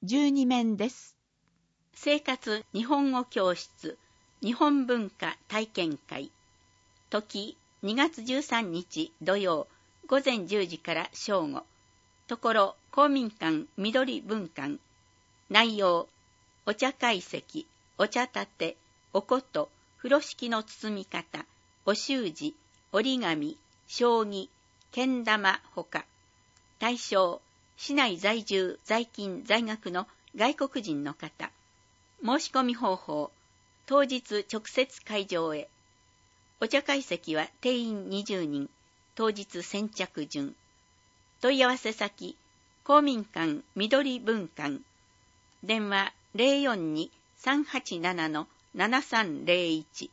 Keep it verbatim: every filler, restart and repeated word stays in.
じゅうにめんです。 生活日本語教室日本文化体験会。時にがつじゅうさんにち土曜午前じゅうじから正午。ところ公民館緑文館。内容お茶会席、お茶立て、おこと、風呂敷の包み方、お習字、折り紙、将棋、けん玉ほか。対象市内在住在勤在学の外国人の方。申し込み方法当日直接会場へ。お茶会席は定員にじゅうにん、当日先着順。問い合わせ先公民館緑文館。電話 ゼロよんに さんはちなな ななさんゼロいち